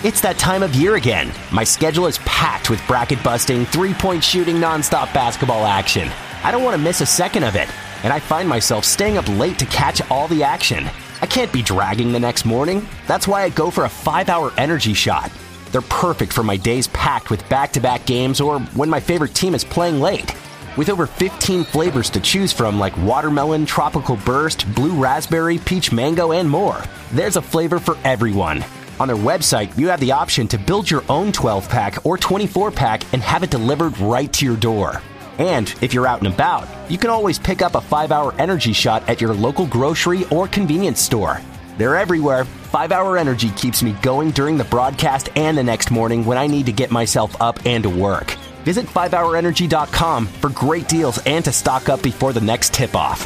It's that time of year again. My schedule is packed with bracket-busting, three-point shooting, nonstop basketball action. I don't want to miss a second of it, and I find myself staying up late to catch all the action. I can't be dragging the next morning. That's why I go for a 5-hour energy shot. They're perfect for my days packed with back-to-back games or when my favorite team is playing late. With over 15 flavors to choose from like watermelon, tropical burst, blue raspberry, peach mango, and more, there's a flavor for everyone. On their website, you have the option to build your own 12-pack or 24-pack and have it delivered right to your door. And if you're out and about, you can always pick up a 5-hour energy shot at your local grocery or convenience store. They're everywhere. 5-hour energy keeps me going during the broadcast and the next morning when I need to get myself up and to work. Visit 5hourenergy.com for great deals and to stock up before the next tip-off.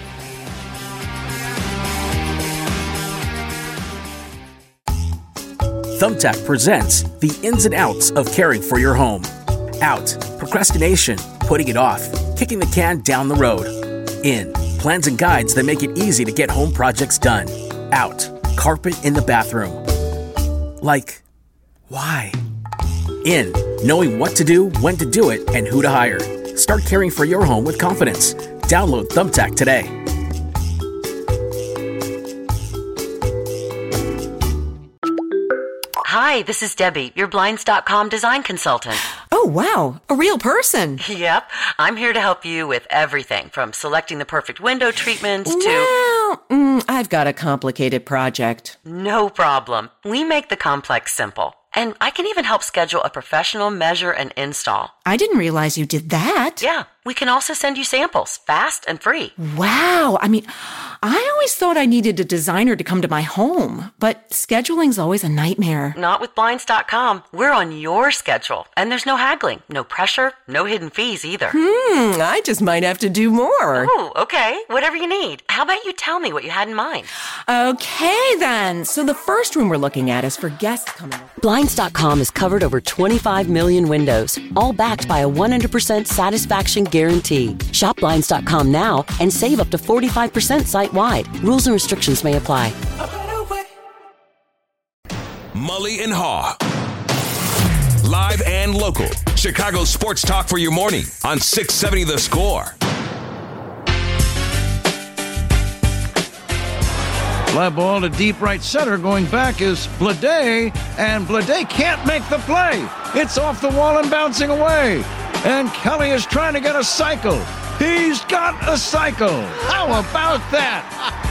Thumbtack presents the ins and outs of caring for your home. Out, procrastination, putting it off, kicking the can down the road. In, plans and guides that make it easy to get home projects done. Out, carpet in the bathroom. Like, why? In, knowing what to do, when to do it, and who to hire. Start caring for your home with confidence. Download Thumbtack today. Hi, this is Debbie, your Blinds.com design consultant. Oh, wow. A real person. Yep. I'm here to help you with everything from selecting the perfect window treatments to... Well, I've got a complicated project. No problem. We make the complex simple. And I can even help schedule a professional measure and install. I didn't realize you did that. Yeah. We can also send you samples, fast and free. Wow. I mean, I always thought I needed a designer to come to my home, but scheduling's always a nightmare. Not with Blinds.com. We're on your schedule, and there's no haggling, no pressure, no hidden fees either. I just might have to do more. Oh, okay. Whatever you need. How about you tell me what you had in mind? Okay, then. So the first room we're looking at is for guests coming over. Blinds.com has covered over 25 million windows, all backed by a 100% satisfaction guarantee. Shop Blinds.com now and save up to 45% site-wide. Rules and restrictions may apply. Mully and Haw. Live and local. Chicago sports talk for your morning on 670 The Score. Fly ball to deep right center. Going back is Blade, and Blade can't make the play. It's off the wall and bouncing away. And Kelly is trying to get a cycle. He's got a cycle. How about that?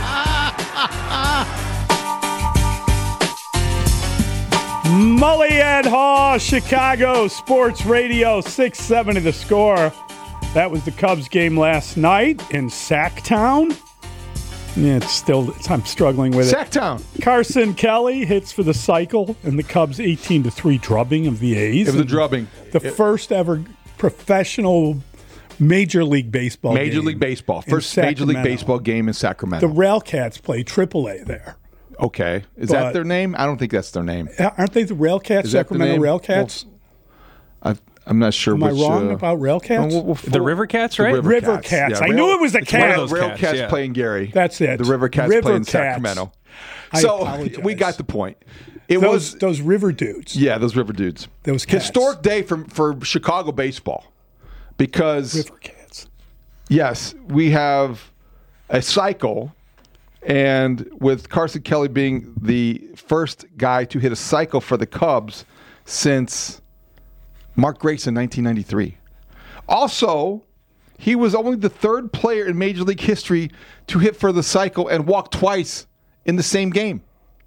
Mully and Haw, Chicago Sports Radio, 670 The Score. That was the Cubs game last night in Sacktown. Yeah, I'm struggling with it. Sacktown. Carson Kelly hits for the cycle, and the Cubs 18-3 drubbing of the A's. It was a drubbing. The first ever professional Major League Baseball game. Major League Baseball. First Major League Baseball game in Sacramento. The Railcats play AAA there. Okay. Is that their name? I don't think that's their name. Aren't they the Railcats, Sacramento Railcats? Well, I'm not sure. Am I wrong about Railcats? The River Cats, right? River Cats. Yeah, I knew it was a cat. Railcats playing Gary. That's it. The River Cats playing Sacramento. So we got the point. It was those River dudes. Yeah, those River dudes. Those cats. Historic day for Chicago baseball because River Cats. Yes, we have a cycle, and with Carson Kelly being the first guy to hit a cycle for the Cubs since Mark Grace in 1993. Also, he was only the third player in Major League history to hit for the cycle and walk twice in the same game.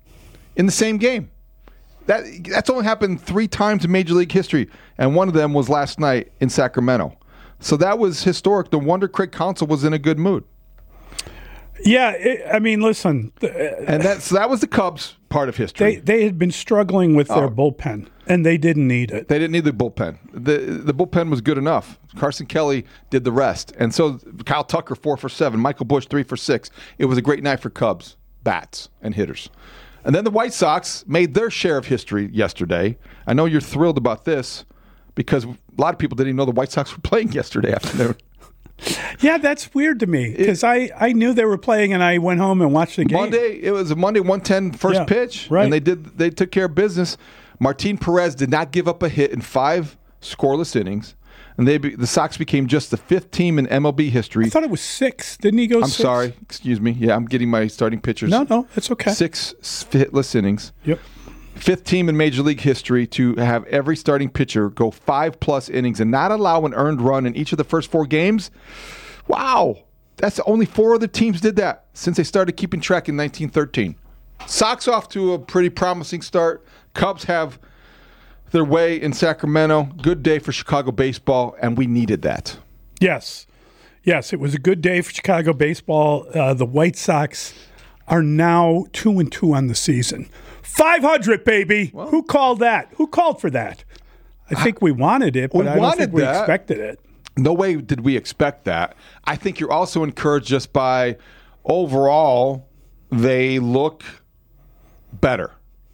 That's only happened 3 times in Major League history, and one of them was last night in Sacramento. So that was historic. No wonder Craig Counsell was in a good mood. Yeah, listen. That was the Cubs' part of history. They had been struggling with their bullpen, and they didn't need it. They didn't need the bullpen. The bullpen was good enough. Carson Kelly did the rest. And so Kyle Tucker, 4 for 7. Michael Busch, 3 for 6. It was a great night for Cubs, bats, and hitters. And then the White Sox made their share of history yesterday. I know you're thrilled about this because a lot of people didn't even know the White Sox were playing yesterday afternoon. Yeah, that's weird to me because I knew they were playing and I went home and watched the game. It was a Monday 1:10 first pitch, right? And they took care of business. Martin Perez did not give up a hit in 5 scoreless innings, and the Sox became just the 5th team in MLB history. I thought it was 6. Didn't he go 6? I'm sorry, excuse me. Yeah, I'm getting my starting pitchers. No, it's okay. 6 hitless innings. Yep. 5th team in Major League history to have every starting pitcher go 5+ innings and not allow an earned run in each of the first 4 games. Wow. That's only 4 other teams did that since they started keeping track in 1913. Sox off to a pretty promising start. Cubs have their way in Sacramento. Good day for Chicago baseball, and we needed that. Yes, it was a good day for Chicago baseball. The White Sox are now 2-2 on the season. 500, baby. Well, who called that? Who called for that? I think we wanted it, but I don't think we expected it. No way did we expect that. I think you're also encouraged just by overall they look better.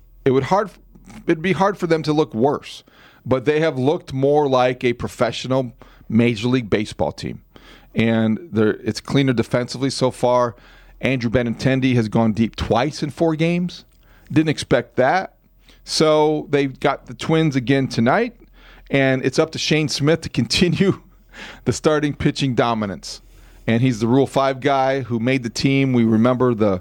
It'd be hard for them to look worse, but they have looked more like a professional Major League Baseball team. And it's cleaner defensively so far. Andrew Benintendi has gone deep twice in 4 games. Didn't expect that. So they've got the Twins again tonight, and it's up to Shane Smith to continue the starting pitching dominance. And he's the Rule 5 guy who made the team. We remember the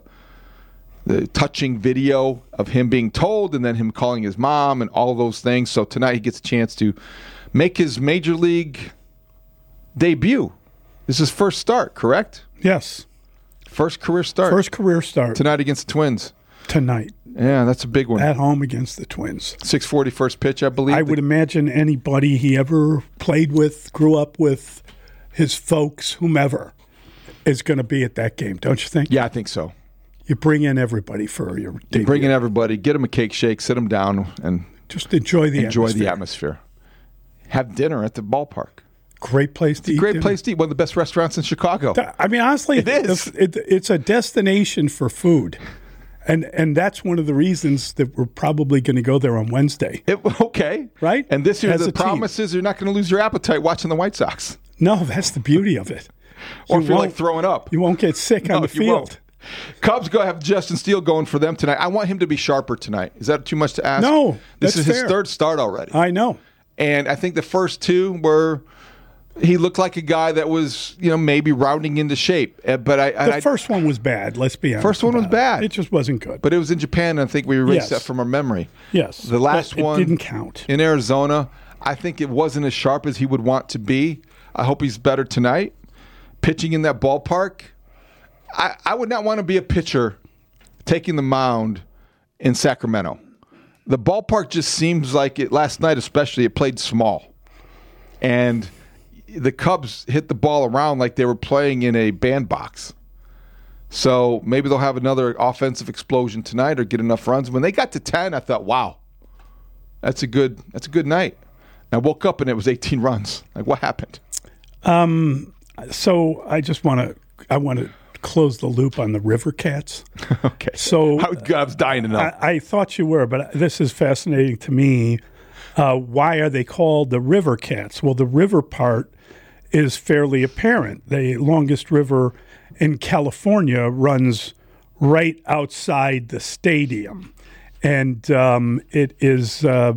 touching video of him being told and then him calling his mom and all those things. So tonight he gets a chance to make his Major League debut. This is his first start, correct? Yes. First career start. Tonight against the Twins. Tonight. Yeah, that's a big one. At home against the Twins. 6:40 first pitch, I believe. I would imagine anybody he ever played with, grew up with, his folks, whomever, is going to be at that game, don't you think? Yeah, I think so. You bring in everybody for your debut. You bring in everybody, get them a cake shake, sit them down, and just enjoy the atmosphere. Have dinner at the ballpark. Great place to eat. Great place to eat. One of the best restaurants in Chicago. I mean, honestly, it is. It's a destination for food. And that's one of the reasons that we're probably going to go there on Wednesday. Okay. Right? And this year the promise is you're not going to lose your appetite watching the White Sox. No, that's the beauty of it. Or if you're like throwing up. You won't get sick on the field. Won't. Cubs have Justin Steele going for them tonight. I want him to be sharper tonight. Is that too much to ask? No, this is his 3rd start already. I know. And I think the first 2 were he looked like a guy that was, maybe rounding into shape. But the first one was bad. Let's be honest. First one was bad. It just wasn't good. But it was in Japan, and I think we erased that from our memory. Yes. The last one didn't count in Arizona. I think it wasn't as sharp as he would want to be. I hope he's better tonight. Pitching in that ballpark. I would not want to be a pitcher taking the mound in Sacramento. The ballpark just seems like it last night, especially, it played small. And the Cubs hit the ball around like they were playing in a bandbox. So maybe they'll have another offensive explosion tonight or get enough runs. When they got to 10, I thought, wow, that's a good night. And I woke up and it was 18 runs. Like, what happened? So I want to close the loop on the River Cats. Okay. So I was dying to know. I thought you were, but this is fascinating to me. Why are they called the River Cats? Well, the river part is fairly apparent. The longest river in California runs right outside the stadium. And it is a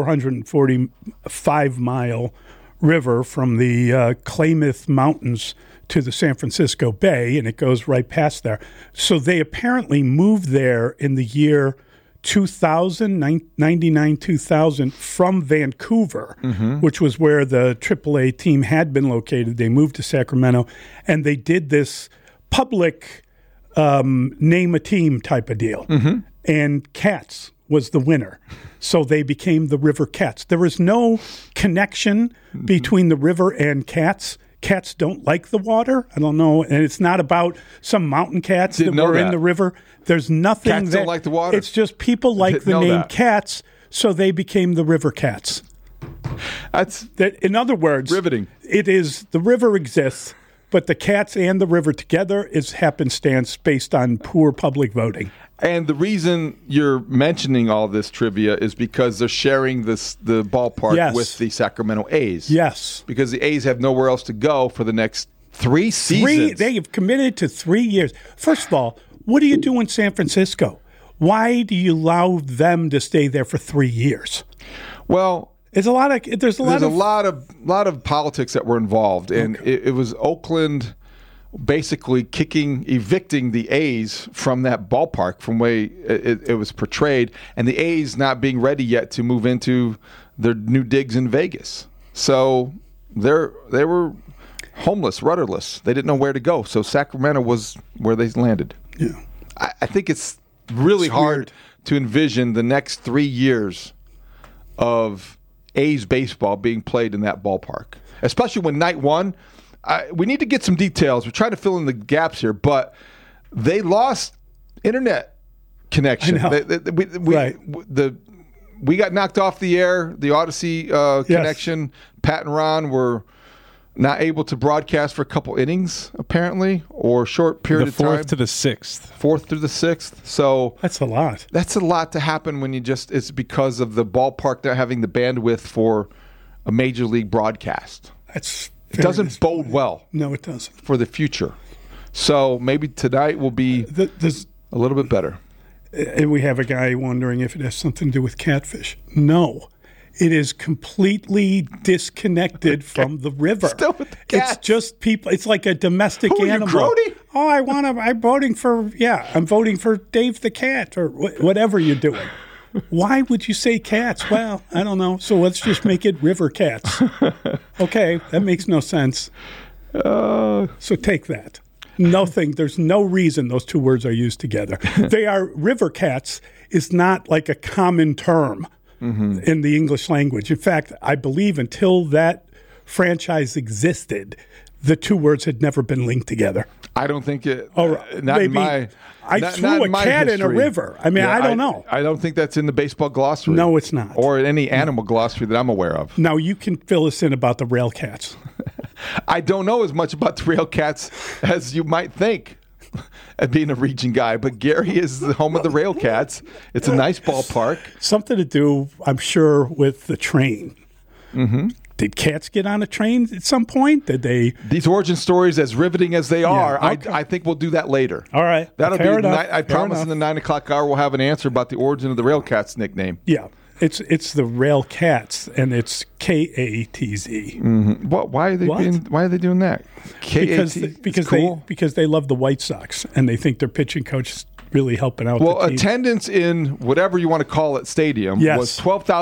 445-mile river from the Klamath Mountains to the San Francisco Bay, and it goes right past there. So they apparently moved there in the year 1999-2000 from Vancouver, which was where the AAA team had been located. They moved to Sacramento, and they did this public name a team type of deal. And Cats was the winner. So they became the River Cats. There is no connection between the river and cats. Cats don't like the water. I don't know. And it's not about some mountain cats that were in the river. There's nothing Cats don't like the water. It's just people like the name Cats, so they became the River Cats. In other words, riveting. It is the river exists, but the cats and the river together is happenstance based on poor public voting. And the reason you're mentioning all this trivia is because they're sharing the ballpark with the Sacramento A's. Yes. Because the A's have nowhere else to go for the next 3 seasons. They have committed to 3 years. First of all, what do you do in San Francisco? Why do you allow them to stay there for 3 years? Well, there's a lot of politics that were involved, and it was Oakland basically evicting the A's from that ballpark from the way it was portrayed, and the A's not being ready yet to move into their new digs in Vegas. So they were homeless, rudderless. They didn't know where to go. So Sacramento was where they landed. Yeah, I think it's really hard to envision the next 3 years of A's baseball being played in that ballpark, especially when night one. We need to get some details. We're trying to fill in the gaps here, but they lost internet connection. We got knocked off the air. The Odyssey connection. Pat and Ron were not able to broadcast for a couple innings, apparently, or short period of time. The 4th to the 6th. 4th through the 6th. So that's a lot. That's a lot to happen when it's because of the ballpark not having the bandwidth for a major league broadcast. It doesn't bode well. No, it doesn't. For the future. So maybe tonight will be a little bit better. And we have a guy wondering if it has something to do with catfish. No. It is completely disconnected from the river. Still with the cats. It's just people. It's like a domestic animal. Grody? Oh, I'm voting for Dave the cat or whatever you're doing. Why would you say cats? Well, I don't know. So let's just make it river cats. Okay, that makes no sense. So take that. There's no reason those two words are used together. They are river cats is not like a common term in the English language. In fact, I believe until that franchise existed, the two words had never been linked together. I don't think it. I threw a cat in a river. I mean, I don't know. I don't think that's in the baseball glossary. No, it's not. Or any animal glossary that I'm aware of. Now, you can fill us in about the rail cats. I don't know as much about the rail cats as you might think, at being a region guy. But Gary is the home of the rail cats. It's a nice ballpark. Something to do, I'm sure, with the train. Mm-hmm. Did cats get on a train at some point? Did they? These origin stories, as riveting as they are, okay. I think we'll do that later. All right. That'll be. I promise in the 9 o'clock hour we'll have an answer about the origin of the Railcats nickname. Yeah, it's the Railcats, and it's KATZ. Mm-hmm. Why are they doing that? Because they love the White Sox and they think their pitching coach is really helping out. Well, attendance in whatever you want to call it stadium was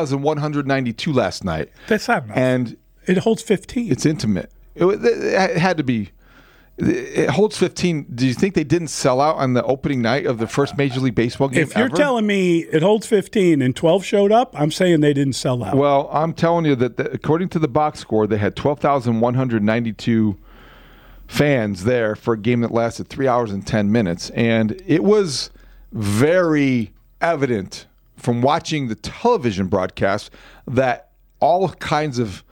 12,192 last night. That's not enough. And it holds 15. It's intimate. It had to be. It holds 15. Do you think they didn't sell out on the opening night of the first Major League Baseball game If you're telling me it holds 15 and 12 showed up, I'm saying they didn't sell out. Well, I'm telling you that according to the box score, they had 12,192 fans there for a game that lasted 3 hours and 10 minutes. And it was very evident from watching the television broadcast that all kinds of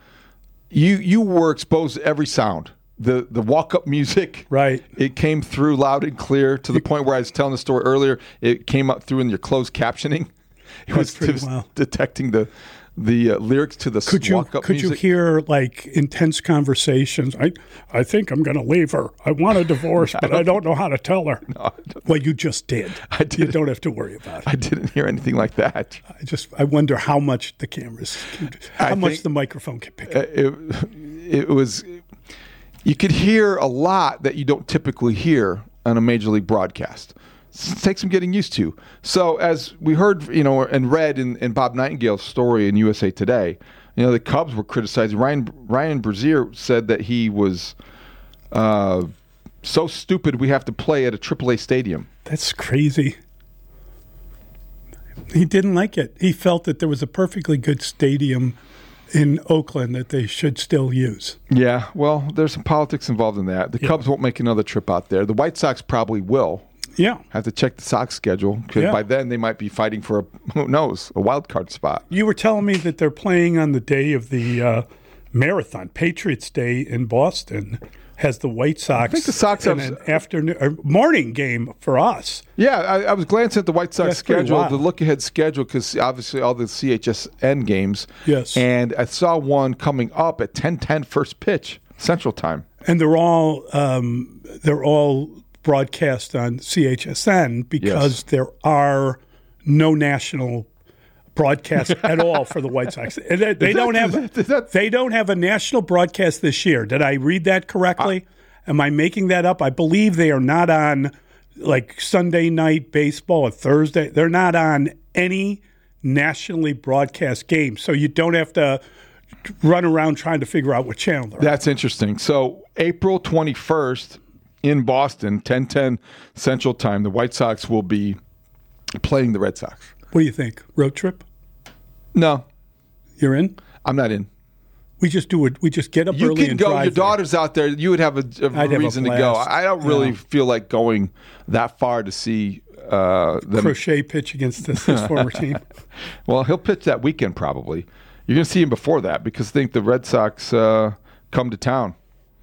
you were exposed to every sound. The walk-up music, right? It came through loud and clear to the point where I was telling the story earlier. It came up through in your closed captioning. It was detecting the lyrics to the walk-up music. Could you hear like intense conversations? I think I'm going to leave her. I want a divorce, but I don't know how to tell her. No, well, you just did. I did. You don't have to worry about it. I didn't hear anything like that. I wonder how much the cameras, much the microphone can pick up. It was. You could hear a lot that you don't typically hear on a Major League broadcast. It takes some getting used to. So as we heard, and read in Bob Nightingale's story in USA Today, the Cubs were criticizing. Ryan Brazier said that he was so stupid we have to play at a AAA stadium. That's crazy. He didn't like it. He felt that there was a perfectly good stadium in Oakland that they should still use. Yeah, well, there's some politics involved in that. The Cubs won't make another trip out there. The White Sox probably will. Yeah. Have to check the Sox schedule because by then they might be fighting for a wild card spot. You were telling me that they're playing on the day of the marathon. Patriots Day in Boston has the White Sox. I think the Sox have an afternoon or morning game for us. Yeah, I was glancing at the White Sox schedule, the look-ahead schedule, because obviously all the CHSN games. Yes. And I saw one coming up at 10:10 first pitch. Central Time. And they're all broadcast on CHSN because there are no national broadcasts at all for the White Sox. They don't have a national broadcast this year. Did I read that correctly? Am I making that up? I believe they are not on like Sunday night baseball or Thursday. They're not on any nationally broadcast games, so you don't have to run around trying to figure out what channel they're on. That's interesting. So April 21st in Boston, 10:10 Central Time, the White Sox will be playing the Red Sox. What do you think? Road trip? No. You're in? I'm not in. We just do it. We just get up early and drive. You can go. Your daughter's out there. You would have a reason to go. I don't really feel like going that far to see them. Crochet pitch against his former team. Well, he'll pitch that weekend probably. You're going to see him before that because I think the Red Sox come to town.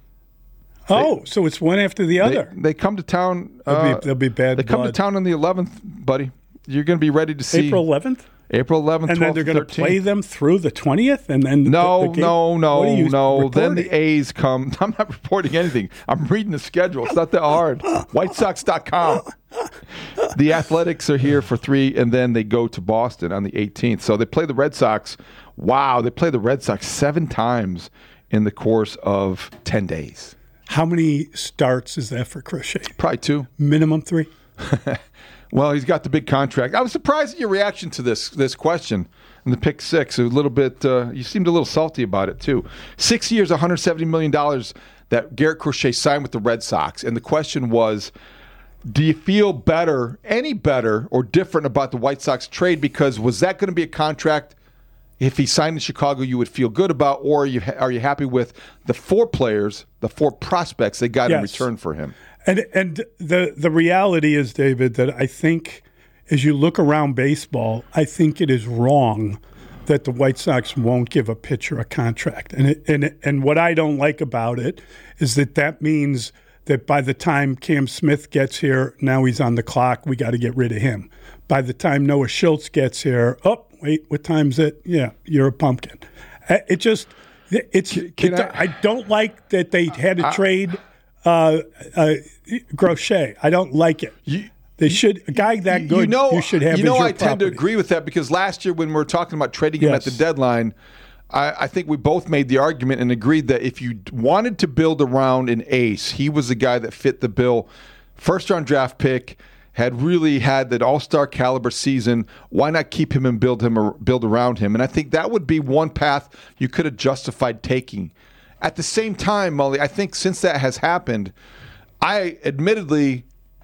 So it's one after the other. They come to town. They'll be bad. They come to town on the 11th, buddy. You're going to be ready to see April 11th. April 11th, and then they're going to play them through the 20th, and then no. Reporting? Then the A's come. I'm not reporting anything. I'm reading the schedule. It's not that hard. WhiteSox.com. The Athletics are here for 3, and then they go to Boston on the 18th. So they play the Red Sox. Wow, they play the Red Sox 7 times in the course of 10 days. How many starts is that for Crochet? Probably 2. Minimum 3. Well, he's got the big contract. I was surprised at your reaction to this question and the pick 6. A little bit. You seemed a little salty about it too. 6 years, $170 million that Garrett Crochet signed with the Red Sox, and the question was, do you feel better, any better, or different about the White Sox trade? Because was that going to be a contract? If he signed in Chicago, you would feel good about, or are you happy with the 4 players, the 4 prospects they got in return for him? And the reality is, David, that I think as you look around baseball, I think it is wrong that the White Sox won't give a pitcher a contract. And what I don't like about it is that means that by the time Cam Smith gets here, now he's on the clock, we got to get rid of him. By the time Noah Schultz gets here, wait, what time's it? Yeah, you're a pumpkin. I don't like that they had to trade Crochet. I don't like it. They should a guy that good. You should have. I tend to agree with that because last year when we were talking about trading him at the deadline, I think we both made the argument and agreed that if you wanted to build around an ace, he was the guy that fit the bill. First round draft pick, had really had that all-star caliber season. Why not keep him and build around him? And I think that would be one path you could have justified taking. At the same time, Mully, I think since that has happened, I admittedly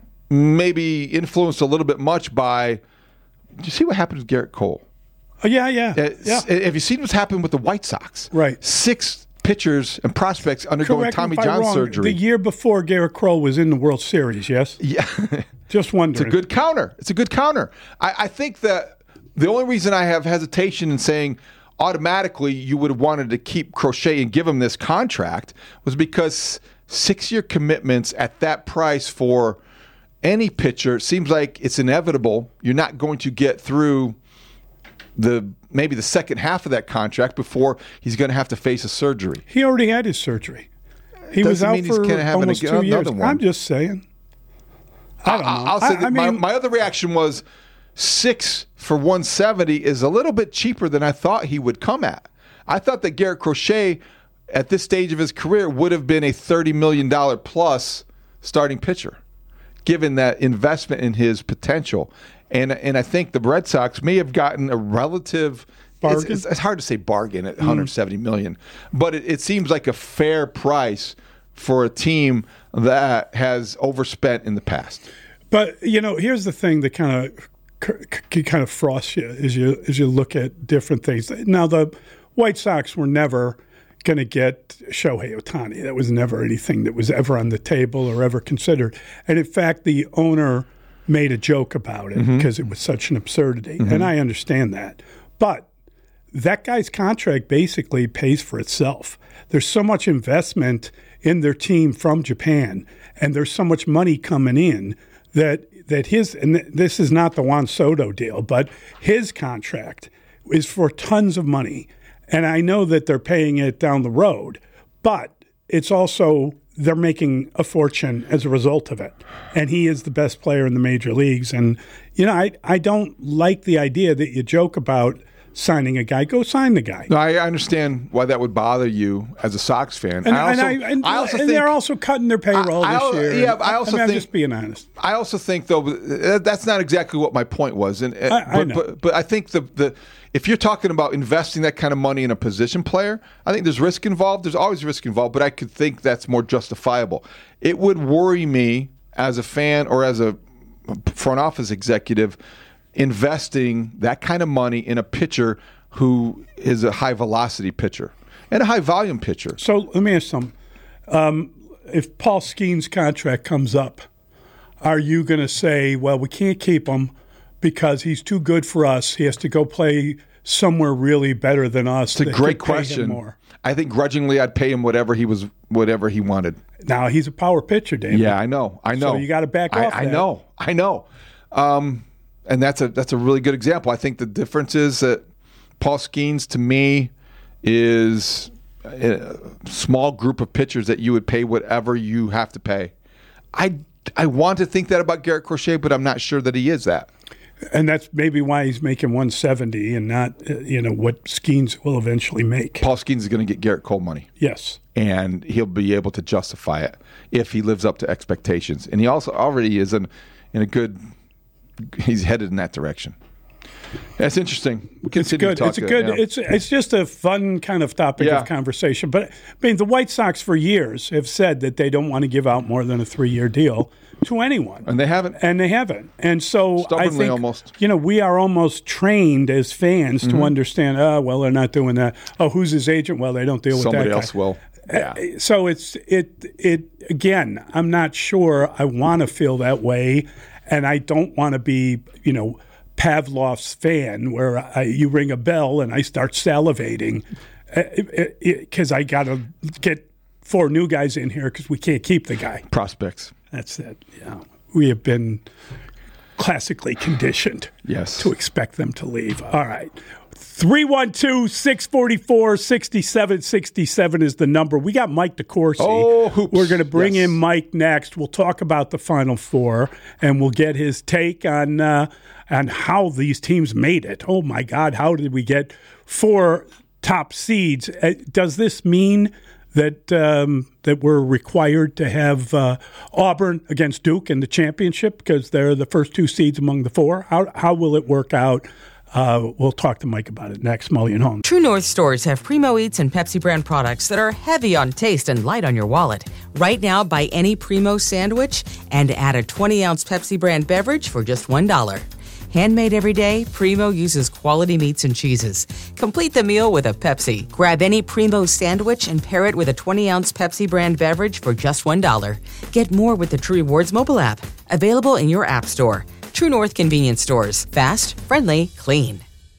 maybe influenced a little bit much by, do you see what happened with Garrett Cole? Oh, yeah. Have you seen what's happened with the White Sox? Right. 6 pitchers and prospects undergoing Tommy John surgery. The year before Garrett Cole was in the World Series, yes? Yeah. Just wondering. It's a good counter. I think that the only reason I have hesitation in saying automatically you would have wanted to keep Crochet and give him this contract was because 6-year commitments at that price for any pitcher seems like it's inevitable. You're not going to get through maybe the second half of that contract before he's going to have to face a surgery. He already had his surgery. He was out for almost 2 years. I'm just saying. I don't know. I'll say that my other reaction was 6 for $170 is a little bit cheaper than I thought he would come at. I thought that Garrett Crochet at this stage of his career would have been a $30 million plus starting pitcher, given that investment in his potential. And I think the Red Sox may have gotten a relative bargain. It's hard to say bargain at $170 million, but it seems like a fair price for a team that has overspent in the past. But here's the thing that kind of frosts you as you look at different things. Now, the White Sox were never going to get Shohei Ohtani. That was never anything that was ever on the table or ever considered. And in fact, the owner made a joke about it because it was such an absurdity. And I understand that. But that guy's contract basically pays for itself. There's so much investment in their team from Japan, and there's so much money coming in that his, and this is not the Juan Soto deal, but his contract is for tons of money. And I know that they're paying it down the road, but it's also they're making a fortune as a result of it. And he is the best player in the major leagues. And, I don't like the idea that you joke about signing a guy. Go sign the guy. No, I understand why that would bother you as a Sox fan. And they're also cutting their payroll this year. Yeah, I'm just being honest. I also think, though, that's not exactly what my point was. I know. But I think if you're talking about investing that kind of money in a position player, I think there's risk involved. There's always risk involved, but I could think that's more justifiable. It would worry me as a fan or as a front office executive investing that kind of money in a pitcher who is a high-velocity pitcher and a high-volume pitcher. So let me ask something. If Paul Skeens' contract comes up, are you going to say, well, we can't keep him because he's too good for us. He has to go play somewhere really better than us. It's a great question. I think grudgingly I'd pay him whatever he wanted. Now, he's a power pitcher, David. Yeah, I know. So you got to back off I know. And that's a really good example. I think the difference is that Paul Skeens, to me, is a small group of pitchers that you would pay whatever you have to pay. I want to think that about Garrett Crochet, but I'm not sure that he is that. And that's maybe why he's making 170 and not, what Skeens will eventually make. Paul Skeens is going to get Garrett Cole money. Yes. And he'll be able to justify it if he lives up to expectations. And he also already is in a good – he's headed in that direction. That's interesting. It's good. It's just a fun kind of topic of conversation. But, the White Sox for years have said that they don't want to give out more than a 3-year deal to anyone. And they haven't. And so stubbornly, I think, almost. We are almost trained as fans to understand, they're not doing that. Oh, who's his agent? Well, they don't deal with that guy. Somebody else will. Yeah. So again, I'm not sure I want to feel that way, and I don't want to be, Pavlov's fan where you ring a bell and I start salivating because I got to get 4 new guys in here because we can't keep the guy. Prospects. That's it. Yeah. We have been classically conditioned to expect them to leave. All right. 312-644-6767 is the number. We got Mike DeCourcy. Oh, hoops. We're going to bring in Mike next. We'll talk about the Final Four, and we'll get his take on how these teams made it. Oh, my God, how did we get 4 top seeds? Does this mean that we're required to have Auburn against Duke in the championship because they're the first 2 seeds among the 4? How will it work out? We'll talk to Mike about it next. Mully and Holmes. True North stores have Primo Eats and Pepsi brand products that are heavy on taste and light on your wallet. Right now, buy any Primo sandwich and add a 20-ounce Pepsi brand beverage for just $1. Handmade every day, Primo uses quality meats and cheeses. Complete the meal with a Pepsi. Grab any Primo sandwich and pair it with a 20-ounce Pepsi brand beverage for just $1. Get more with the True Rewards mobile app. Available in your app store. True North convenience stores. Fast, friendly, clean.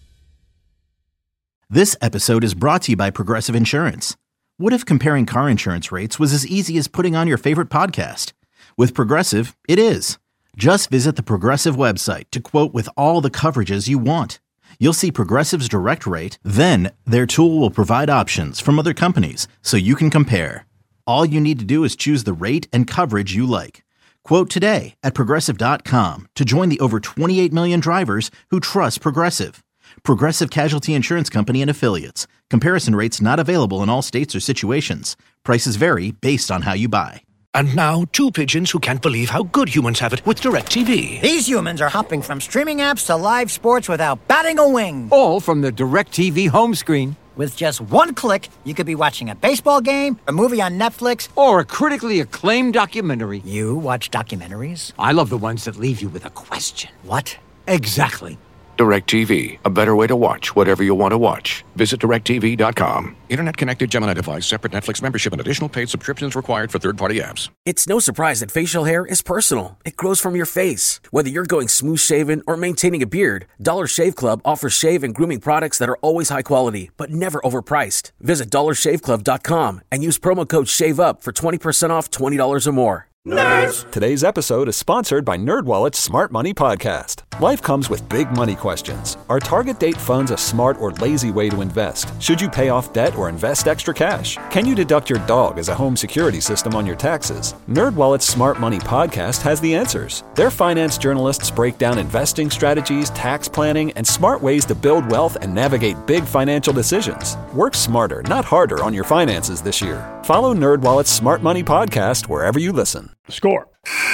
This episode is brought to you by Progressive Insurance. What if comparing car insurance rates was as easy as putting on your favorite podcast? With Progressive, it is. Just visit the Progressive website to quote with all the coverages you want. You'll see Progressive's direct rate, then their tool will provide options from other companies so you can compare. All you need to do is choose the rate and coverage you like. Quote today at Progressive.com to join the over 28 million drivers who trust Progressive. Progressive Casualty Insurance Company and Affiliates. Comparison rates not available in all states or situations. Prices vary based on how you buy. And now, 2 pigeons who can't believe how good humans have it with DirecTV. These humans are hopping from streaming apps to live sports without batting a wing. All from the DirecTV home screen. With just 1 click, you could be watching a baseball game, a movie on Netflix, or a critically acclaimed documentary. You watch documentaries? I love the ones that leave you with a question. What? Exactly. DirecTV, a better way to watch whatever you want to watch. Visit DirecTV.com. Internet connected Gemini device, separate Netflix membership, and additional paid subscriptions required for third-party apps. It's no surprise that facial hair is personal. It grows from your face. Whether you're going smooth shaven or maintaining a beard, Dollar Shave Club offers shave and grooming products that are always high quality, but never overpriced. Visit DollarShaveClub.com and use promo code SHAVEUP for 20% off $20 or more. Nerds! Today's episode is sponsored by NerdWallet's Smart Money Podcast. Life comes with big money questions. Are target date funds a smart or lazy way to invest? Should you pay off debt or invest extra cash? Can you deduct your dog as a home security system on your taxes? NerdWallet's Smart Money Podcast has the answers. Their finance journalists break down investing strategies, tax planning, and smart ways to build wealth and navigate big financial decisions. Work smarter, not harder on your finances this year. Follow NerdWallet's Smart Money Podcast wherever you listen. Score.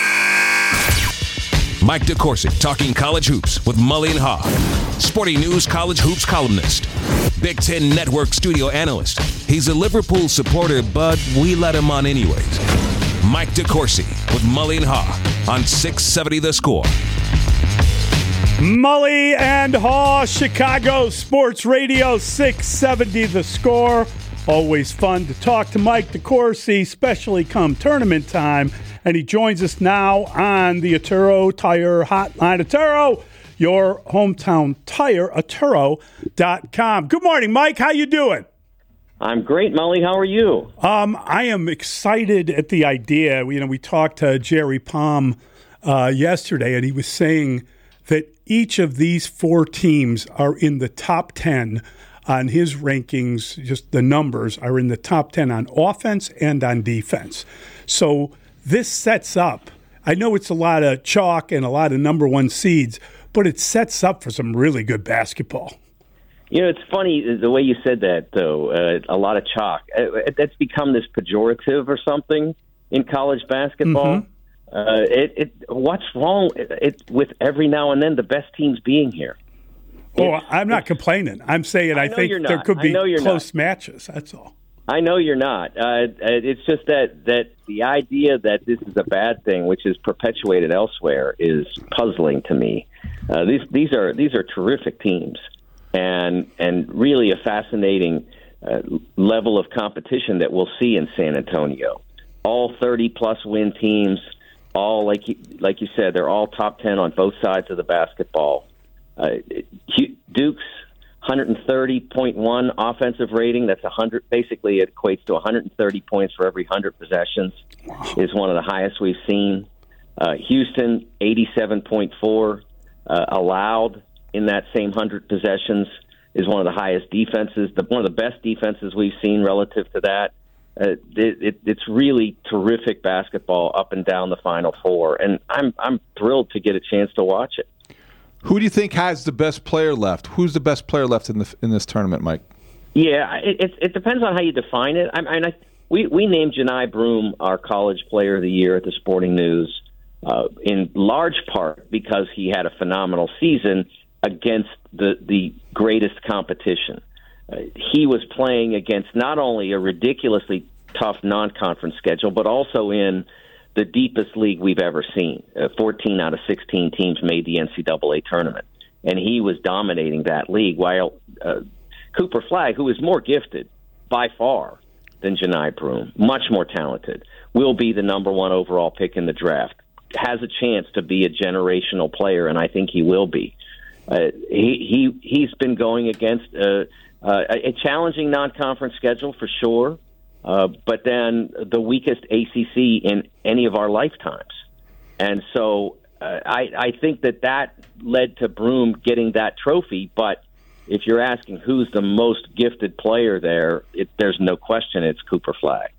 Mike DeCourcy talking college hoops with Mully and Haw. Sporting News college hoops columnist. Big Ten Network studio analyst. He's a Liverpool supporter, but we let him on anyways. Mike DeCourcy with Mully and Haw on 670 The Score. Mully and Haw, Chicago Sports Radio 670 The Score. Always fun to talk to Mike DeCourcy, especially come tournament time. And he joins us now on the Atturo Tire Hotline. Atturo, your hometown tire, Atturo.com. Good morning, Mike. How you doing? I'm great, Mully. How are you? I am excited at the idea. We talked to Jerry Palm yesterday, and he was saying that each of these four teams are in the top 10 on his rankings. Just the numbers are in the top 10 on offense and on defense. So this sets up, I know it's a lot of chalk and a lot of number one seeds, but it sets up for some really good basketball. It's funny the way you said that, though, a lot of chalk. That's become this pejorative or something in college basketball. Mm-hmm. What's wrong with every now and then the best teams being here? I'm not complaining. I'm saying I think there could be close matches. That's all. I know you're not. It's just that the idea that this is a bad thing, which is perpetuated elsewhere, is puzzling to me. These are terrific teams, and really a fascinating level of competition that we'll see in San Antonio. All 30-plus win teams, all like you said, they're all top 10 on both sides of the basketball. Duke's 130.1 offensive rating. That's 100. Basically, it equates to 130 points for every 100 possessions. Wow. Is one of the highest we've seen. Houston 87.4 allowed in that same 100 possessions is one of the highest defenses. One of the best defenses we've seen relative to that. It's really terrific basketball up and down the Final Four, and I'm thrilled to get a chance to watch it. Who do you think has the best player left? Who's the best player left in this tournament, Mike? Yeah, it depends on how you define it. We named Johni Broome our College Player of the Year at the Sporting News in large part because he had a phenomenal season against the greatest competition. He was playing against not only a ridiculously tough non-conference schedule, but also in the deepest league we've ever seen. 14 out of 16 teams made the NCAA tournament, and he was dominating that league, while Cooper Flagg, who is more gifted by far than Johni Broome, much more talented, will be the number one overall pick in the draft, has a chance to be a generational player, and I think he will be. He's been going against a challenging non-conference schedule for sure, but then the weakest ACC in any of our lifetimes. And so I think that led to Broome getting that trophy. But if you're asking who's the most gifted player there, there's no question it's Cooper Flagg.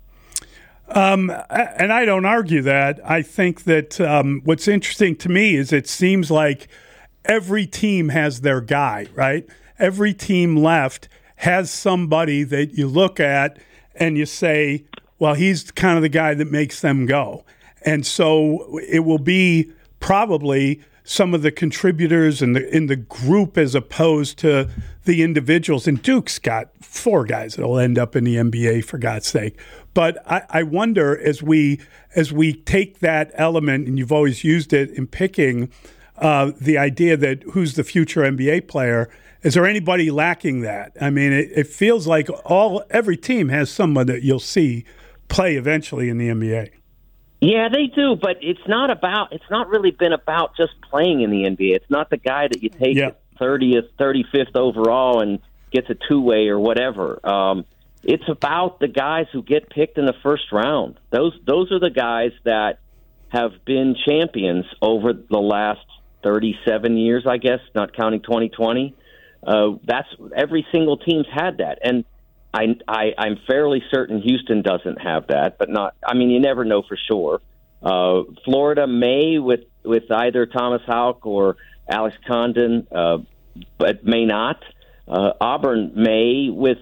And I don't argue that. I think that what's interesting to me is it seems like every team has their guy, right? Every team left has somebody that you look at and you say, well, he's kind of the guy that makes them go. And so it will be probably some of the contributors in the group as opposed to the individuals. And Duke's got 4 guys that will end up in the NBA, for God's sake. But I wonder, as we take that element, and you've always used it in picking the idea that who's the future NBA player, is there anybody lacking that? I mean, it feels like every team has someone that you'll see play eventually in the NBA. Yeah, they do, but it's not really been about just playing in the NBA. It's not the guy that you take 30th, 35th overall and gets a two-way or whatever. it's about the guys who get picked in the first round. Those are the guys that have been champions over the last 37 years, I guess, not counting 2020. That's every single team's had that, and I'm fairly certain Houston doesn't have that, but not. I mean, you never know for sure. Florida may with either Thomas Houck or Alex Condon, but may not. Auburn may with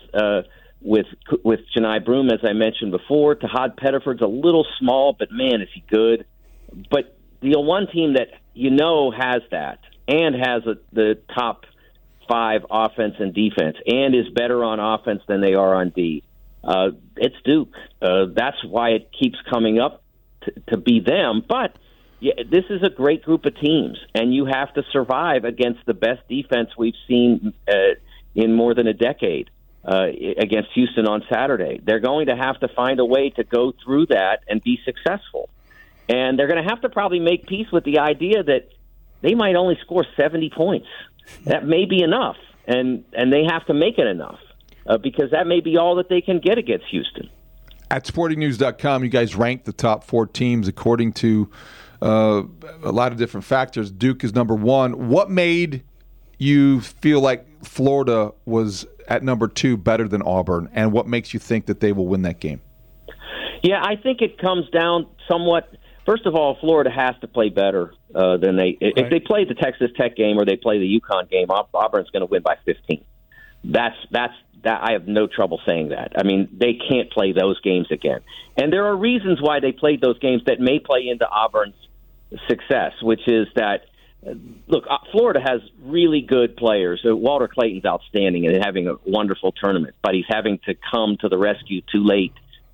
Johni Broome, as I mentioned before. Tahad Pettiford's a little small, but man, is he good. But the one team that has that and has the top 5 offense and defense and is better on offense than they are on D, it's Duke. That's why it keeps coming up to be them. But this is a great group of teams, and you have to survive against the best defense we've seen in more than a decade against Houston on Saturday. They're going to have to find a way to go through that and be successful. And they're going to have to probably make peace with the idea that they might only score 70 points. That may be enough, and they have to make it enough because that may be all that they can get against Houston. At sportingnews.com, you guys rank the top 4 teams according to a lot of different factors. Duke is number 1. What made you feel like Florida was at number 2 better than Auburn, and what makes you think that they will win that game? Yeah, I think it comes down somewhat. First of all, Florida has to play better than they. Right. If they play the Texas Tech game or they play the UConn game, Auburn's going to win by 15. That's I have no trouble saying that. I mean, they can't play those games again, and there are reasons why they played those games that may play into Auburn's success, which is that. Look, Florida has really good players. Walter Clayton's outstanding and having a wonderful tournament, but he's having to come to the rescue late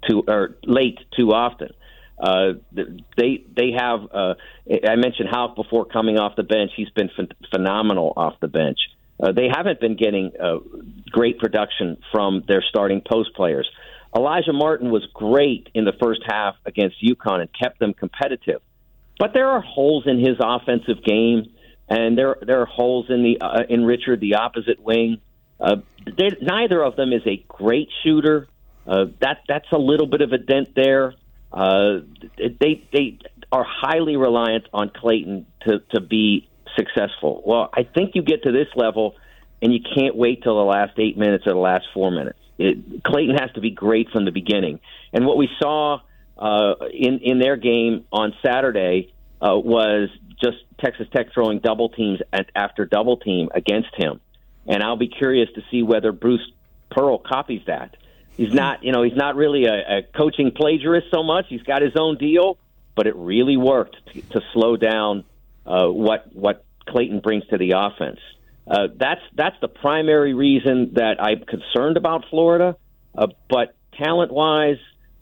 too often. They have. I mentioned Houck before coming off the bench. He's been phenomenal off the bench. They haven't been getting great production from their starting post players. Elijah Martin was great in the first half against UConn and kept them competitive. But there are holes in his offensive game, and there are holes in Richard, the opposite wing. Neither of them is a great shooter. That's a little bit of a dent there. They are highly reliant on Clayton to be successful. Well, I think you get to this level, and you can't wait till the last 8 minutes or the last 4 minutes. Clayton has to be great from the beginning. And what we saw in their game on Saturday was just Texas Tech throwing double teams after double team against him. And I'll be curious to see whether Bruce Pearl copies that. He's not really a coaching plagiarist so much. He's got his own deal, but it really worked to slow down what Clayton brings to the offense. That's the primary reason that I'm concerned about Florida. But talent-wise,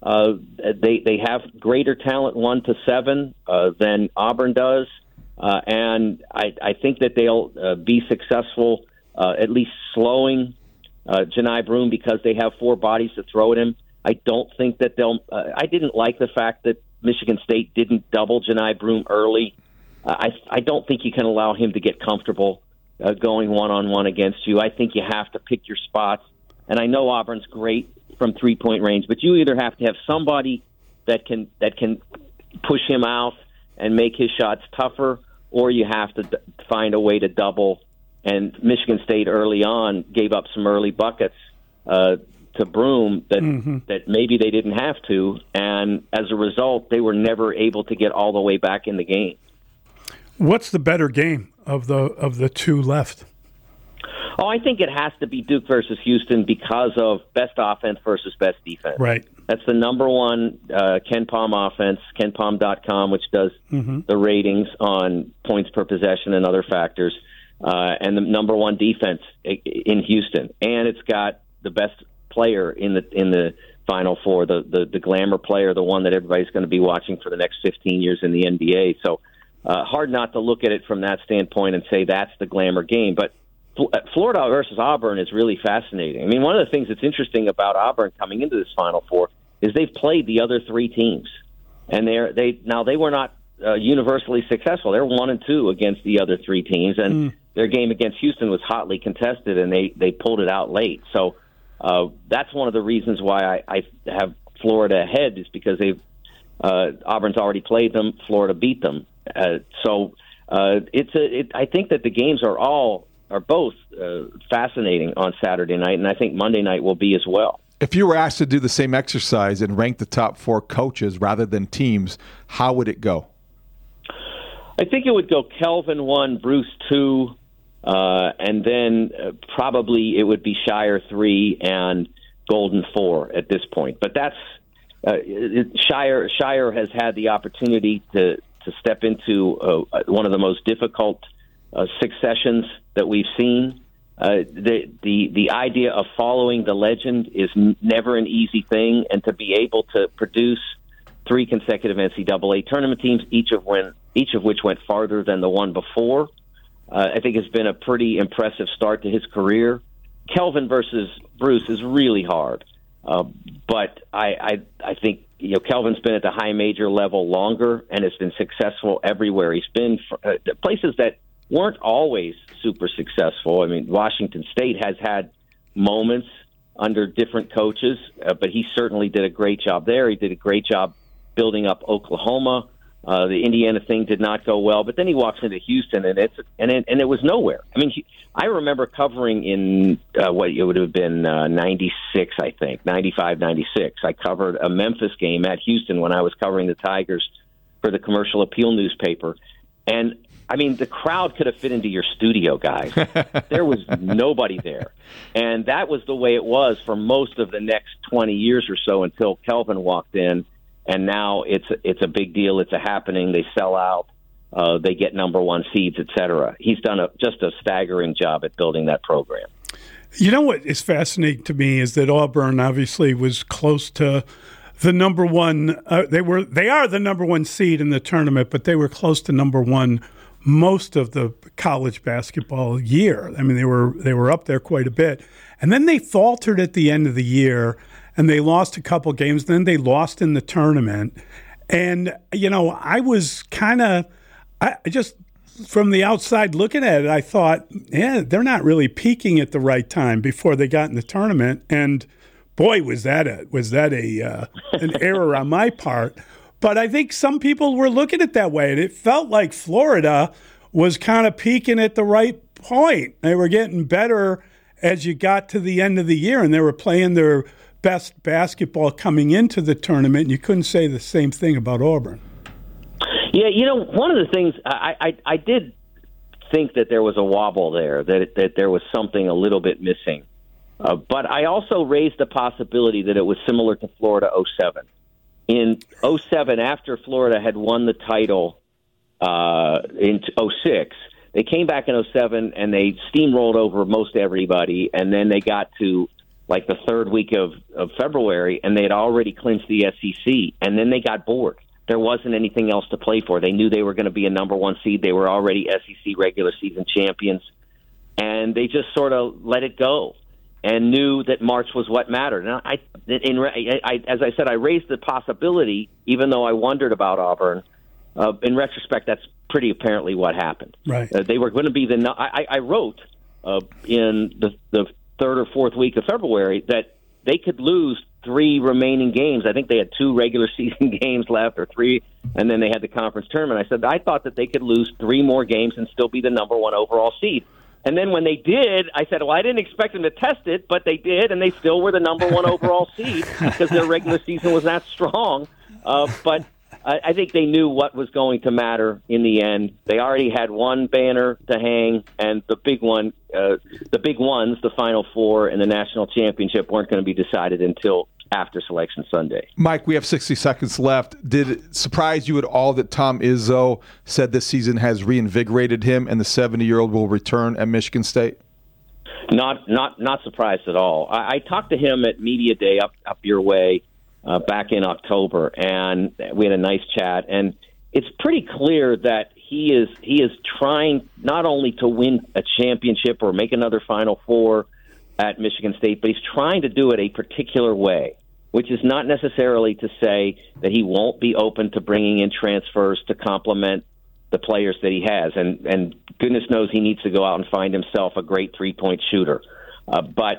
they have greater talent 1 to 7 than Auburn does, and I think that they'll be successful at least slowing Johni Broome because they have 4 bodies to throw at him. I don't think that they'll. I didn't like the fact that Michigan State didn't double Johni Broome early. I don't think you can allow him to get comfortable going one-on-one against you. I think you have to pick your spots, and I know Auburn's great from 3-point range, but you either have to have somebody that can push him out and make his shots tougher, or you have to find a way to double. And Michigan State early on gave up some early buckets to Broome that maybe they didn't have to, and as a result, they were never able to get all the way back in the game. What's the better game of the 2 left? Oh, I think it has to be Duke versus Houston because of best offense versus best defense. Right. That's the number 1 Ken Pom offense, KenPom.com, which does the ratings on points per possession and other factors, and the number 1 defense in Houston. And it's got the best player in the Final Four, the glamour player, the one that everybody's going to be watching for the next 15 years in the NBA. So hard not to look at it from that standpoint and say that's the glamour game. But Florida versus Auburn is really fascinating. I mean, one of the things that's interesting about Auburn coming into this Final Four is they've played the other 3 teams, and they were not universally successful. They're 1-2 against the other 3 teams, and their game against Houston was hotly contested, and they pulled it out late. So that's one of the reasons why I have Florida ahead, is because Auburn's already played them. Florida beat them. I think that the games are both fascinating on Saturday night, and I think Monday night will be as well. If you were asked to do the same exercise and rank the top 4 coaches rather than teams, how would it go? I think it would go Kelvin 1, Bruce 2, and then probably it would be Shire 3 and Golden 4 at this point. But that's Shire has had the opportunity to step into one of the most difficult successions that we've seen. The idea of following the legend is never an easy thing, and to be able to produce 3 consecutive NCAA tournament teams, each of which went farther than the one before, I think has been a pretty impressive start to his career. Kelvin versus Bruce is really hard, but I think Kelvin's been at the high major level longer and has been successful everywhere he's been. Places that weren't always super successful. I mean, Washington State has had moments under different coaches, but he certainly did a great job there. He did a great job building up Oklahoma. The Indiana thing did not go well, but then he walks into Houston, and it was nowhere. I mean, I remember covering in what it would have been 96, I think, 95, 96. I covered a Memphis game at Houston when I was covering the Tigers for the Commercial Appeal newspaper, and I mean, the crowd could have fit into your studio, guys. There was nobody there. And that was the way it was for most of the next 20 years or so until Kelvin walked in. And now it's a big deal. It's a happening. They sell out. They get number 1 seeds, et cetera. He's done just a staggering job at building that program. You know what is fascinating to me is that Auburn obviously was close to the number 1. They are the number 1 seed in the tournament, but they were close to number 1 most of the college basketball year. I mean, they were up there quite a bit. And then they faltered at the end of the year, and they lost a couple games. Then they lost in the tournament. And, I was I just, from the outside looking at it, I thought, they're not really peaking at the right time before they got in the tournament. And boy, was that an error on my part. But I think some people were looking at it that way, and it felt like Florida was kind of peaking at the right point. They were getting better as you got to the end of the year, and they were playing their best basketball coming into the tournament, and you couldn't say the same thing about Auburn. Yeah, one of the things, I did think that there was a wobble there, that there was something a little bit missing. But I also raised the possibility that it was similar to Florida 07. In 07, after Florida had won the title in 06, they came back in 07 and they steamrolled over most everybody, and then they got to like the third week of February, and they had already clinched the SEC, and then they got bored. There wasn't anything else to play for. They knew they were going to be a number 1 seed. They were already SEC regular season champions, and they just sort of let it go and knew that March was what mattered. And as I said, I raised the possibility, even though I wondered about Auburn. In retrospect, that's pretty apparently what happened. Right. They were going to be I wrote in the third or fourth week of February that they could lose 3 remaining games. I think they had 2 regular season games left, or 3, and then they had the conference tournament. I said I thought that they could lose 3 more games and still be the number 1 overall seed. And then when they did, I said, well, I didn't expect them to test it, but they did, and they still were the number 1 overall seed because their regular season was that strong. But I think they knew what was going to matter in the end. They already had one banner to hang, and the big ones, the Final Four and the national championship, weren't going to be decided until after Selection Sunday. Mike, we have 60 seconds left. Did it surprise you at all that Tom Izzo said this season has reinvigorated him and the 70-year-old will return at Michigan State? Not surprised at all. I talked to him at Media Day up your way back in October, and we had a nice chat. And it's pretty clear that he is trying not only to win a championship or make another Final Four at Michigan State, but he's trying to do it a particular way, which is not necessarily to say that he won't be open to bringing in transfers to complement the players that he has. And goodness knows he needs to go out and find himself a great three-point shooter. But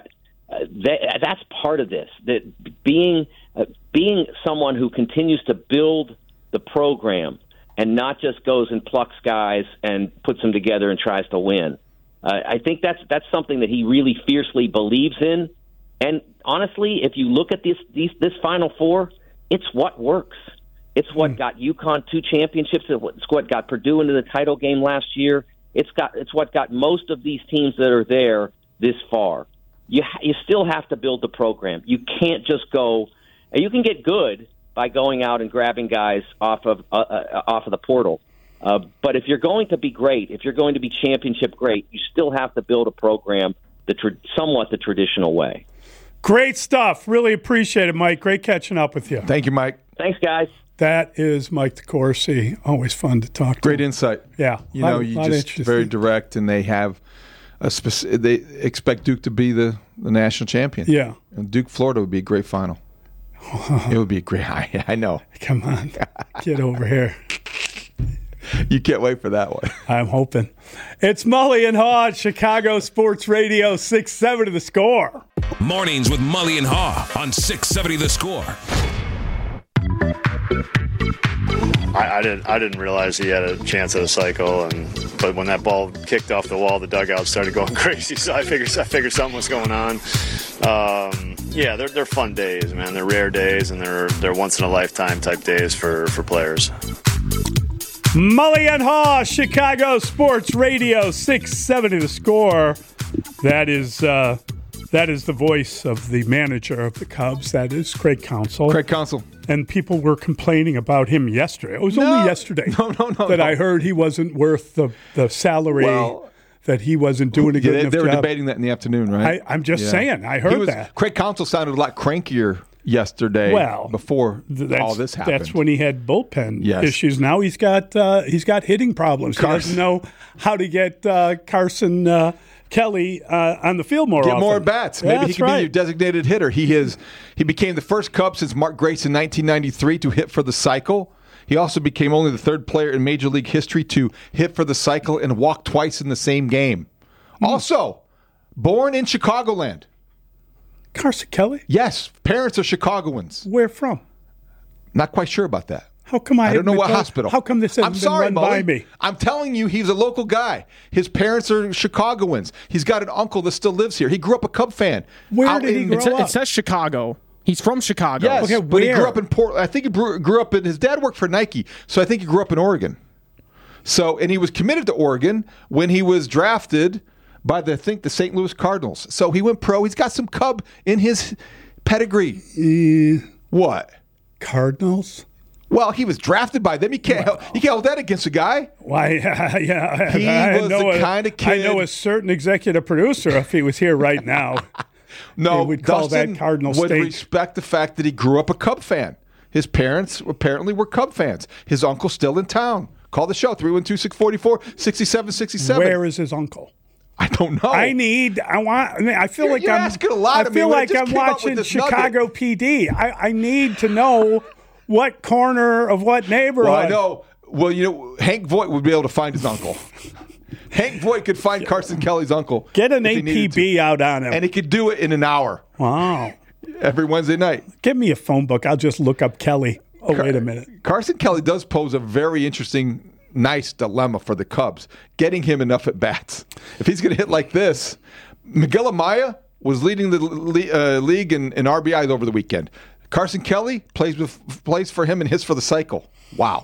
That's part of this. That being someone who continues to build the program and not just goes and plucks guys and puts them together and tries to win. I think that's something that he really fiercely believes in. And honestly, if you look at this Final Four, it's what works. It's what got UConn 2 championships. It's what got Purdue into the title game last year. It's what got most of these teams that are there this far. You still have to build the program. You can't just go. You can get good by going out and grabbing guys off of the portal. But if you're going to be great, if you're going to be championship great, you still have to build a program somewhat the traditional way. Great stuff. Really appreciate it, Mike. Great catching up with you. Thank you, Mike. Thanks, guys. That is Mike DeCourcy. Always fun to talk to. Great insight. Yeah. You just very direct, and they have they expect Duke to be the national champion. Yeah. And Duke, Florida would be a great final. It would be a great. I know. Come on, get over here. You can't wait for that one. I'm hoping. It's Mully and Haw, Chicago Sports Radio 670 The Score. Mornings with Mully and Haw on 670 The Score. I didn't realize he had a chance at a cycle, but when that ball kicked off the wall, the dugout started going crazy. So I figured something was going on. Yeah, they're fun days, man. They're rare days, and they're once in a lifetime type days for players. Mully and Haw, Chicago Sports Radio 670 The Score. That is the voice of the manager of the Cubs. That is Craig Counsell. Craig Counsell. And people were complaining about him yesterday. It was only yesterday that I heard he wasn't worth the salary, that he wasn't doing a good enough job. They were debating that in the afternoon, right? I'm just saying. I heard that. Craig Counsell sounded a lot crankier yesterday before all this happened. That's when he had bullpen issues. Now he's got hitting problems. He doesn't know how to get Carson Kelly on the field more often. Get more at bats. Maybe he can be your designated hitter. He became the first Cub since Mark Grace in 1993 to hit for the cycle. He also became only the third player in Major League history to hit for the cycle and walk twice in the same game. Also, born in Chicagoland. Carson Kelly? Yes. Parents are Chicagoans. Where from? Not quite sure about that. How come I don't know what hospital. How come this hasn't been run by me? I'm telling you, he's a local guy. His parents are Chicagoans. He's got an uncle that still lives here. He grew up a Cub fan. Where did he grow up? It says Chicago. He's from Chicago. Yes, okay, but he grew up in Portland. I think he grew up his dad worked for Nike, so I think he grew up in Oregon. And he was committed to Oregon when he was drafted by the St. Louis Cardinals. So he went pro. He's got some Cub in his pedigree. What? Cardinals? Well, he was drafted by them. You can't hold that against a guy. Why? Yeah, he was the kind of kid. I know a certain executive producer. If he was here right now, no, we'd call Dustin that Cardinal would State. Respect the fact that he grew up a Cub fan. His parents apparently were Cub fans. His uncle's still in town. Call the show 312-644-6767. Where is his uncle? I don't know. I feel like you're asking a lot of me. I feel like I'm watching Chicago PD. I need to know what corner of what neighborhood. Well, I know. Well, Hank Voigt would be able to find his uncle. Hank Voigt could find Carson Kelly's uncle. Get an APB out on him. And he could do it in an hour. Wow. Every Wednesday night. Give me a phone book. I'll just look up Kelly. Oh, wait a minute. Carson Kelly does pose a very interesting, nice dilemma for the Cubs, getting him enough at bats. If he's going to hit like this, Miguel Amaya was leading the league in RBIs over the weekend. Carson Kelly plays for him and hits for the cycle. Wow.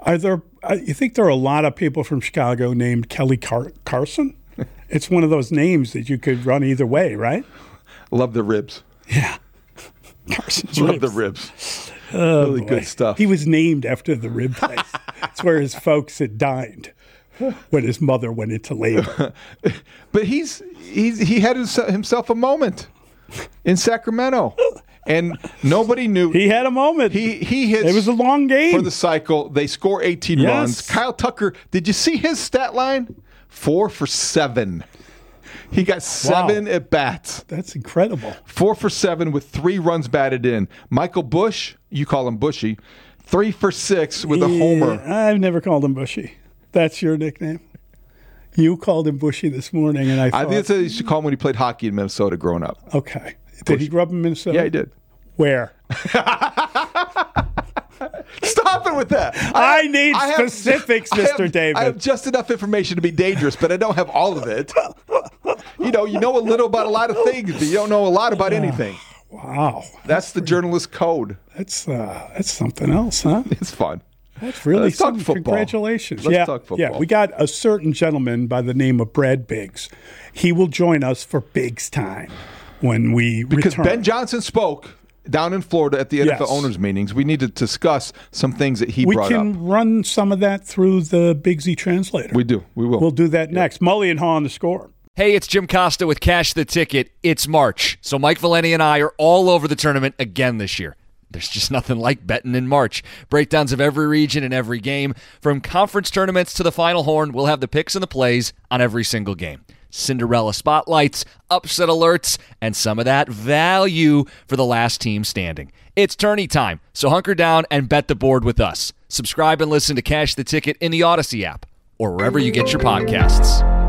You think there are a lot of people from Chicago named Kelly Carson? It's one of those names that you could run either way, right? Love the ribs. Yeah. Carson's Love ribs. the ribs. Oh, really good stuff. He was named after the rib place. It's where his folks had dined when his mother went into labor. But he had himself a moment in Sacramento. And nobody knew. He had a moment. He hits. It was a long game. For the cycle, they score 18 runs. Kyle Tucker, did you see his stat line? 4 for 7. He got 7 at bats. That's incredible. 4 for 7 with 3 runs batted in. Michael Bush, you call him Bushy, 3 for 6 with a homer. I've never called him Bushy. That's your nickname. You called him bushy this morning, and I thought... I think he should call him when he played hockey in Minnesota growing up. Okay. Did he grow up in Minnesota? Yeah, he did. Where? Stop it with that. I need specifics, Mr. David. I have just enough information to be dangerous, but I don't have all of it. You know a little about a lot of things, but you don't know a lot about anything. Wow. That's the journalist code. That's something else, huh? It's fun. That's really Let's talk something. football. Congratulations. Let's talk football. Yeah, we got a certain gentleman by the name of Brad Biggs. He will join us for Biggs time when we Because return. Ben Johnson spoke down in Florida at the NFL owners meetings. We need to discuss some things that he brought up. We can run some of that through the Biggsy translator. We do. We will. We'll do that next. Mully and Haw on the Score. Hey, it's Jim Costa with Cash the Ticket. It's March, so Mike Valenti and I are all over the tournament again this year. There's just nothing like betting in March. Breakdowns of every region and every game. From conference tournaments to the Final Horn, we'll have the picks and the plays on every single game. Cinderella spotlights, upset alerts, and some of that value for the last team standing. It's tourney time, so hunker down and bet the board with us. Subscribe and listen to Cash the Ticket in the Odyssey app or wherever you get your podcasts.